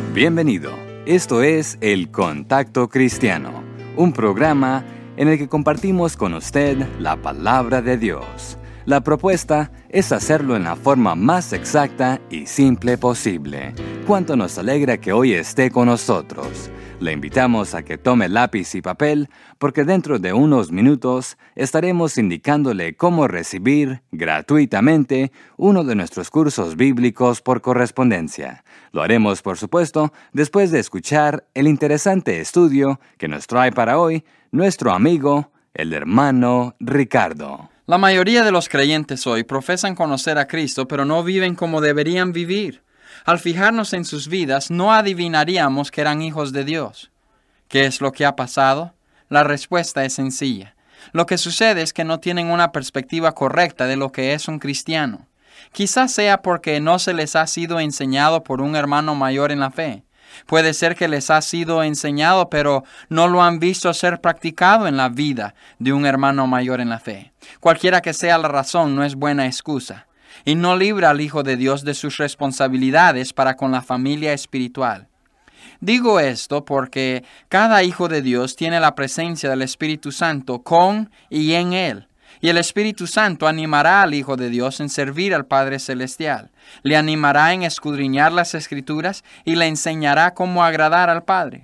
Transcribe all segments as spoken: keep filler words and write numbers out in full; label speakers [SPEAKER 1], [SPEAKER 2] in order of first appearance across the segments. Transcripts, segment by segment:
[SPEAKER 1] Bienvenido. Esto es El Contacto Cristiano, un programa en el que compartimos con usted la palabra de Dios. La propuesta es hacerlo en la forma más exacta y simple posible. Cuánto nos alegra que hoy esté con nosotros. Le invitamos a que tome lápiz y papel, porque dentro de unos minutos estaremos indicándole cómo recibir gratuitamente uno de nuestros cursos bíblicos por correspondencia. Lo haremos, por supuesto, después de escuchar el interesante estudio que nos trae para hoy nuestro amigo, el hermano Ricardo.
[SPEAKER 2] La mayoría de los creyentes hoy profesan conocer a Cristo, pero no viven como deberían vivir. Al fijarnos en sus vidas, no adivinaríamos que eran hijos de Dios. ¿Qué es lo que ha pasado? La respuesta es sencilla. Lo que sucede es que no tienen una perspectiva correcta de lo que es un cristiano. Quizás sea porque no se les ha sido enseñado por un hermano mayor en la fe. Puede ser que les ha sido enseñado, pero no lo han visto ser practicado en la vida de un hermano mayor en la fe. Cualquiera que sea la razón, no es buena excusa. Y no libra al Hijo de Dios de sus responsabilidades para con la familia espiritual. Digo esto porque cada hijo de Dios tiene la presencia del Espíritu Santo con y en él. Y el Espíritu Santo animará al Hijo de Dios en servir al Padre Celestial. Le animará en escudriñar las Escrituras y le enseñará cómo agradar al Padre.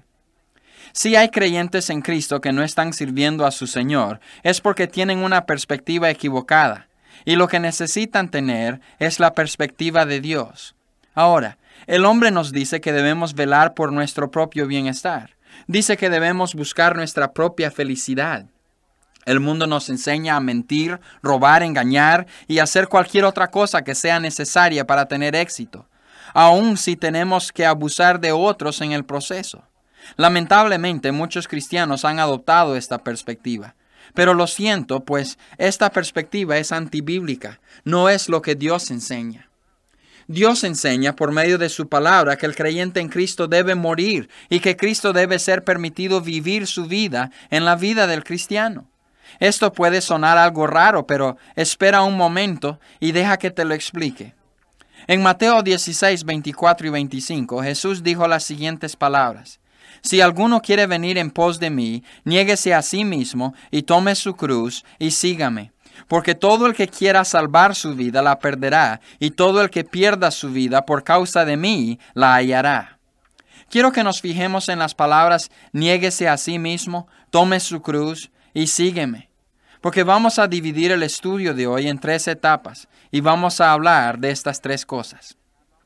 [SPEAKER 2] Si hay creyentes en Cristo que no están sirviendo a su Señor, es porque tienen una perspectiva equivocada. Y lo que necesitan tener es la perspectiva de Dios. Ahora, el hombre nos dice que debemos velar por nuestro propio bienestar. Dice que debemos buscar nuestra propia felicidad. El mundo nos enseña a mentir, robar, engañar y hacer cualquier otra cosa que sea necesaria para tener éxito, aun si tenemos que abusar de otros en el proceso. Lamentablemente, muchos cristianos han adoptado esta perspectiva. Pero lo siento, pues esta perspectiva es antibíblica, no es lo que Dios enseña. Dios enseña por medio de su palabra que el creyente en Cristo debe morir y que Cristo debe ser permitido vivir su vida en la vida del cristiano. Esto puede sonar algo raro, pero espera un momento y deja que te lo explique. En Mateo dieciséis, veinticuatro y veinticinco, Jesús dijo las siguientes palabras. Si alguno quiere venir en pos de mí, niéguese a sí mismo y tome su cruz y sígame. Porque todo el que quiera salvar su vida la perderá, y todo el que pierda su vida por causa de mí la hallará. Quiero que nos fijemos en las palabras niéguese a sí mismo, tome su cruz y sígueme. Porque vamos a dividir el estudio de hoy en tres etapas y vamos a hablar de estas tres cosas.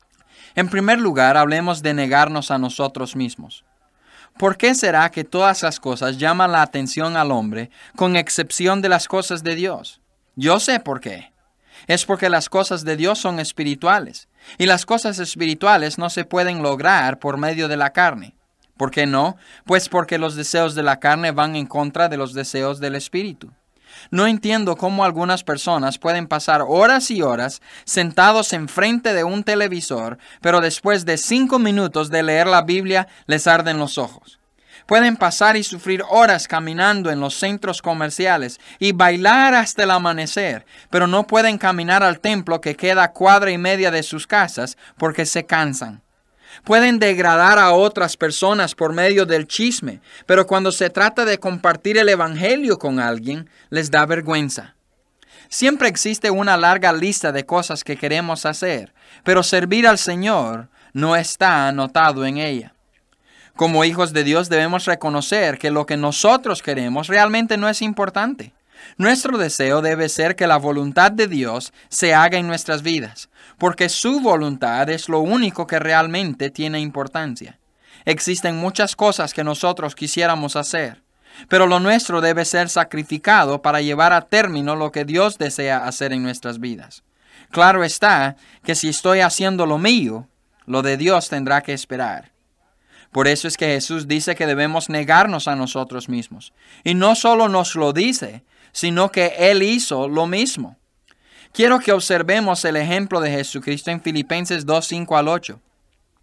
[SPEAKER 2] En primer lugar, hablemos de negarnos a nosotros mismos. ¿Por qué será que todas las cosas llaman la atención al hombre, con excepción de las cosas de Dios? Yo sé por qué. Es porque las cosas de Dios son espirituales, y las cosas espirituales no se pueden lograr por medio de la carne. ¿Por qué no? Pues porque los deseos de la carne van en contra de los deseos del espíritu. No entiendo cómo algunas personas pueden pasar horas y horas sentados enfrente de un televisor, pero después de cinco minutos de leer la Biblia les arden los ojos. Pueden pasar y sufrir horas caminando en los centros comerciales y bailar hasta el amanecer, pero no pueden caminar al templo que queda a cuadra y media de sus casas porque se cansan. Pueden degradar a otras personas por medio del chisme, pero cuando se trata de compartir el evangelio con alguien, les da vergüenza. Siempre existe una larga lista de cosas que queremos hacer, pero servir al Señor no está anotado en ella. Como hijos de Dios debemos reconocer que lo que nosotros queremos realmente no es importante. Nuestro deseo debe ser que la voluntad de Dios se haga en nuestras vidas, porque su voluntad es lo único que realmente tiene importancia. Existen muchas cosas que nosotros quisiéramos hacer, pero lo nuestro debe ser sacrificado para llevar a término lo que Dios desea hacer en nuestras vidas. Claro está que si estoy haciendo lo mío, lo de Dios tendrá que esperar. Por eso es que Jesús dice que debemos negarnos a nosotros mismos. Y no solo nos lo dice, sino que Él hizo lo mismo. Quiero que observemos el ejemplo de Jesucristo en Filipenses dos, cinco al ocho.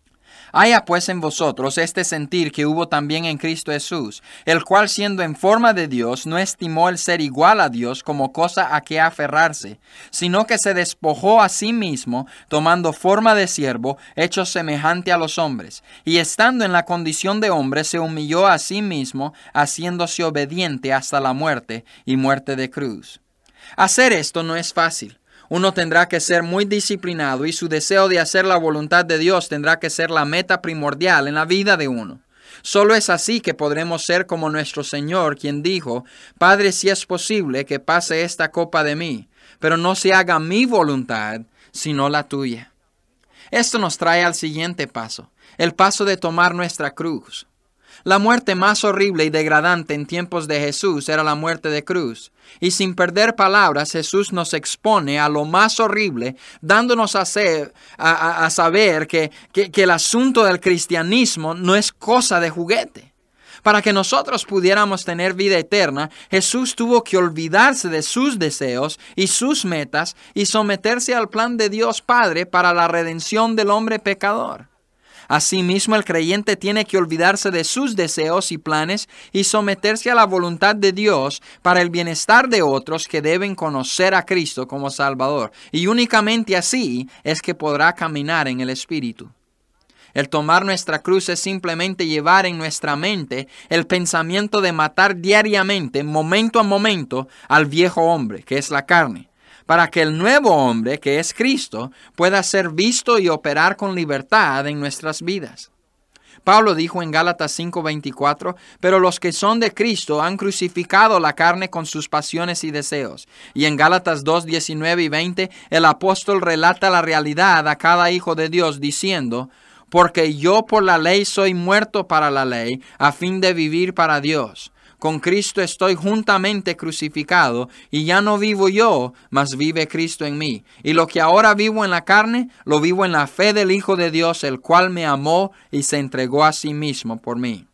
[SPEAKER 2] Haya pues en vosotros este sentir que hubo también en Cristo Jesús, el cual siendo en forma de Dios, no estimó el ser igual a Dios como cosa a que aferrarse, sino que se despojó a sí mismo, tomando forma de siervo, hecho semejante a los hombres, y estando en la condición de hombre, se humilló a sí mismo, haciéndose obediente hasta la muerte, y muerte de cruz. Hacer esto no es fácil. Uno tendrá que ser muy disciplinado y su deseo de hacer la voluntad de Dios tendrá que ser la meta primordial en la vida de uno. Solo es así que podremos ser como nuestro Señor, quien dijo, Padre, si es posible que pase esta copa de mí, pero no se haga mi voluntad, sino la tuya. Esto nos trae al siguiente paso, el paso de tomar nuestra cruz. La muerte más horrible y degradante en tiempos de Jesús era la muerte de cruz. Y sin perder palabras, Jesús nos expone a lo más horrible, dándonos a, ser, a, a, a saber que, que, que el asunto del cristianismo no es cosa de juguete. Para que nosotros pudiéramos tener vida eterna, Jesús tuvo que olvidarse de sus deseos y sus metas y someterse al plan de Dios Padre para la redención del hombre pecador. Asimismo, el creyente tiene que olvidarse de sus deseos y planes y someterse a la voluntad de Dios para el bienestar de otros que deben conocer a Cristo como Salvador. Y únicamente así es que podrá caminar en el Espíritu. El tomar nuestra cruz es simplemente llevar en nuestra mente el pensamiento de matar diariamente, momento a momento, al viejo hombre, que es la carne, para que el nuevo hombre, que es Cristo, pueda ser visto y operar con libertad en nuestras vidas. Pablo dijo en Gálatas cinco veinticuatro, pero los que son de Cristo han crucificado la carne con sus pasiones y deseos. Y en Gálatas dos diecinueve y veinte, el apóstol relata la realidad a cada hijo de Dios diciendo, porque yo por la ley soy muerto para la ley, a fin de vivir para Dios. Con Cristo estoy juntamente crucificado, y ya no vivo yo, mas vive Cristo en mí. Y lo que ahora vivo en la carne, lo vivo en la fe del Hijo de Dios, el cual me amó y se entregó a sí mismo por mí.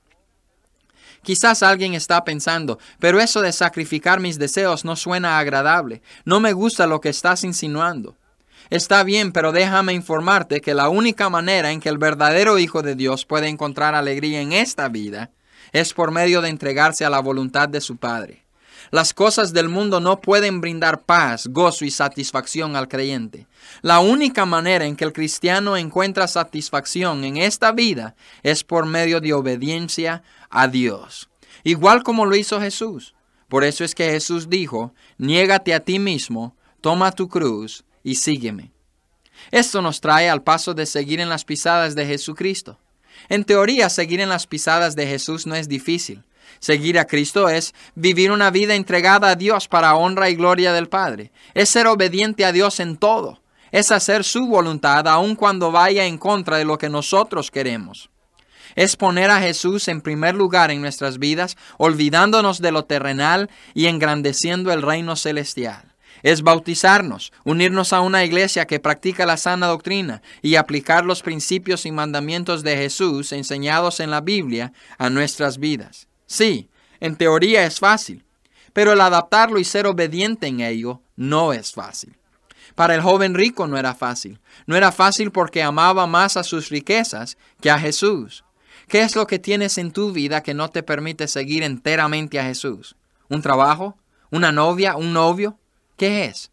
[SPEAKER 2] Quizás alguien está pensando, pero eso de sacrificar mis deseos no suena agradable. No me gusta lo que estás insinuando. Está bien, pero déjame informarte que la única manera en que el verdadero Hijo de Dios puede encontrar alegría en esta vida es por medio de entregarse a la voluntad de su Padre. Las cosas del mundo no pueden brindar paz, gozo y satisfacción al creyente. La única manera en que el cristiano encuentra satisfacción en esta vida es por medio de obediencia a Dios, igual como lo hizo Jesús. Por eso es que Jesús dijo, niégate a ti mismo, toma tu cruz y sígueme. Esto nos trae al paso de seguir en las pisadas de Jesucristo. En teoría, seguir en las pisadas de Jesús no es difícil. Seguir a Cristo es vivir una vida entregada a Dios para honra y gloria del Padre. Es ser obediente a Dios en todo. Es hacer su voluntad aun cuando vaya en contra de lo que nosotros queremos. Es poner a Jesús en primer lugar en nuestras vidas, olvidándonos de lo terrenal y engrandeciendo el reino celestial. Es bautizarnos, unirnos a una iglesia que practica la sana doctrina y aplicar los principios y mandamientos de Jesús enseñados en la Biblia a nuestras vidas. Sí, en teoría es fácil, pero el adaptarlo y ser obediente en ello no es fácil. Para el joven rico no era fácil. No era fácil porque amaba más a sus riquezas que a Jesús. ¿Qué es lo que tienes en tu vida que no te permite seguir enteramente a Jesús? ¿Un trabajo? ¿Una novia? ¿Un novio? ¿Qué es?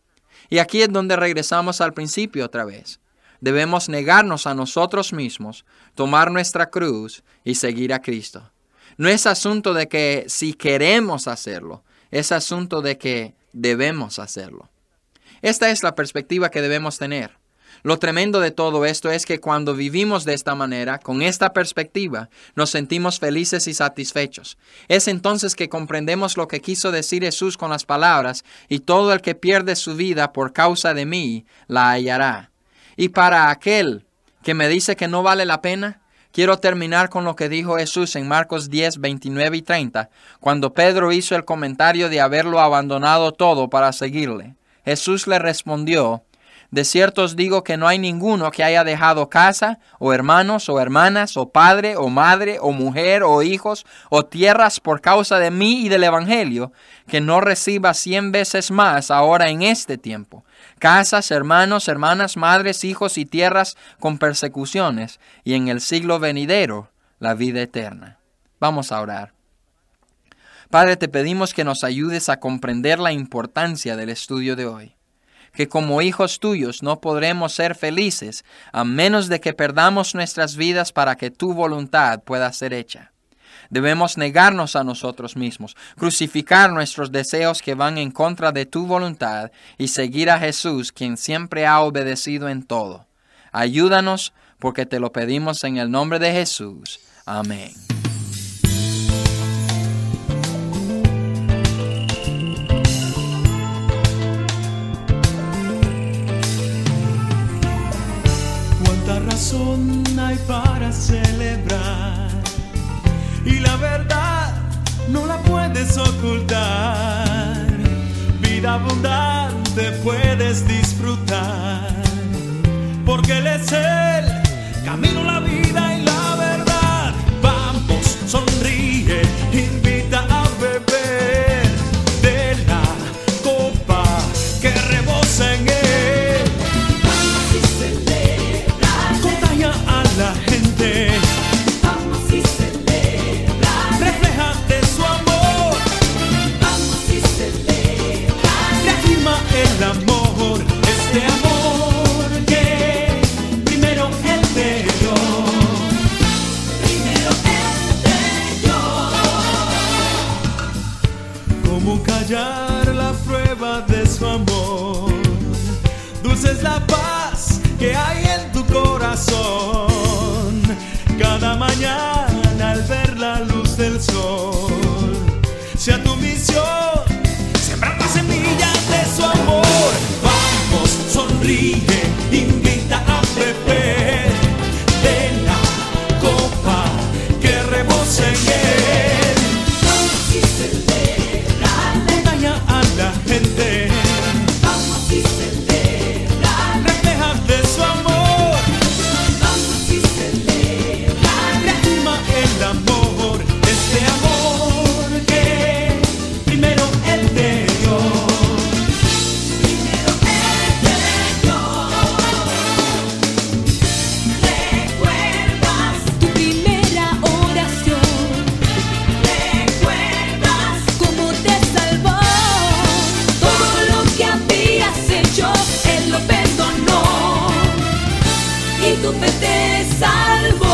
[SPEAKER 2] Y aquí es donde regresamos al principio otra vez. Debemos negarnos a nosotros mismos, tomar nuestra cruz y seguir a Cristo. No es asunto de que si queremos hacerlo, es asunto de que debemos hacerlo. Esta es la perspectiva que debemos tener. Lo tremendo de todo esto es que cuando vivimos de esta manera, con esta perspectiva, nos sentimos felices y satisfechos. Es entonces que comprendemos lo que quiso decir Jesús con las palabras, y todo el que pierde su vida por causa de mí, la hallará. Y para aquel que me dice que no vale la pena, quiero terminar con lo que dijo Jesús en Marcos diez, veintinueve y treinta, cuando Pedro hizo el comentario de haberlo abandonado todo para seguirle. Jesús le respondió, de cierto os digo que no hay ninguno que haya dejado casa, o hermanos, o hermanas, o padre, o madre, o mujer, o hijos, o tierras por causa de mí y del Evangelio, que no reciba cien veces más ahora en este tiempo, casas, hermanos, hermanas, madres, hijos y tierras con persecuciones, y en el siglo venidero, la vida eterna. Vamos a orar. Padre, te pedimos que nos ayudes a comprender la importancia del estudio de hoy. Que como hijos tuyos no podremos ser felices a menos de que perdamos nuestras vidas para que tu voluntad pueda ser hecha. Debemos negarnos a nosotros mismos, crucificar nuestros deseos que van en contra de tu voluntad y seguir a Jesús, quien siempre ha obedecido en todo. Ayúdanos porque te lo pedimos en el nombre de Jesús. Amén.
[SPEAKER 3] Razón hay para celebrar y la verdad no la puedes ocultar. Vida abundante puedes disfrutar porque Él es el camino, la vida y la verdad. Vamos, sonríe, invita a beber de la copa que rebosa en Él. La gente
[SPEAKER 4] vamos y celebrar,
[SPEAKER 3] refleja de su amor,
[SPEAKER 4] vamos y celebrar,
[SPEAKER 3] reafirma el amor, este amor que primero Él te dio,
[SPEAKER 4] primero Él te dio.
[SPEAKER 3] Cómo callar la prueba de su amor, dulce es la paz que hay en tu corazón. Cada mañana al ver la luz del sol, sea tu misión sembrar la semilla de su amor. Vamos, sonríe, invita a beber de la copa que rebosa en Él.
[SPEAKER 4] Vamos y celebrar,
[SPEAKER 3] Contagia a la gente,
[SPEAKER 4] vamos y celebrar,
[SPEAKER 3] refleja de su amor. El amor, este amor que primero Él te dio,
[SPEAKER 4] primero Él te dio. ¿Recuerdas tu primera oración? ¿Recuerdas cómo te salvó? Todo lo que habías hecho, Él lo perdonó y tu fe te salvó.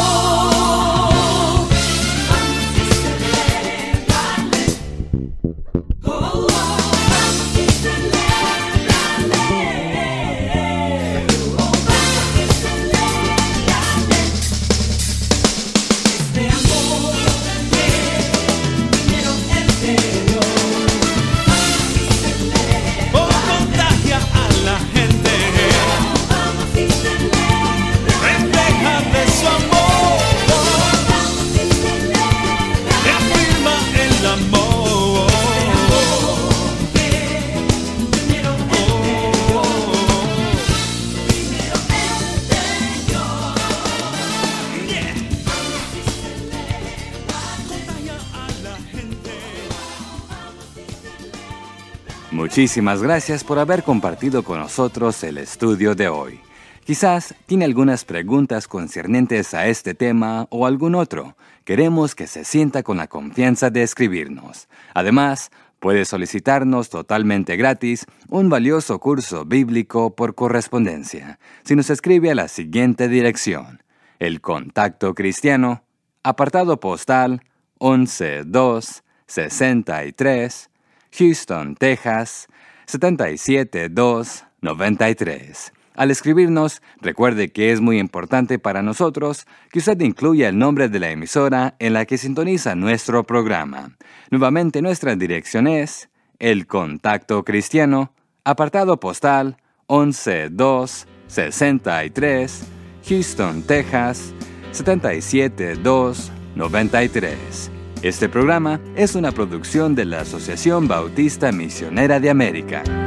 [SPEAKER 1] Muchísimas gracias por haber compartido con nosotros el estudio de hoy. Quizás tiene algunas preguntas concernientes a este tema o algún otro. Queremos que se sienta con la confianza de escribirnos. Además, puede solicitarnos totalmente gratis un valioso curso bíblico por correspondencia si nos escribe a la siguiente dirección: El Contacto Cristiano, apartado postal once dos sesenta y tres, Houston, Texas, siete siete dos nueve tres. Al escribirnos, recuerde que es muy importante para nosotros que usted incluya el nombre de la emisora en la que sintoniza nuestro programa. Nuevamente, nuestra dirección es El Contacto Cristiano, apartado postal once dos sesenta y tres, Houston, Texas, siete siete dos nueve tres. Este programa es una producción de la Asociación Bautista Misionera de América.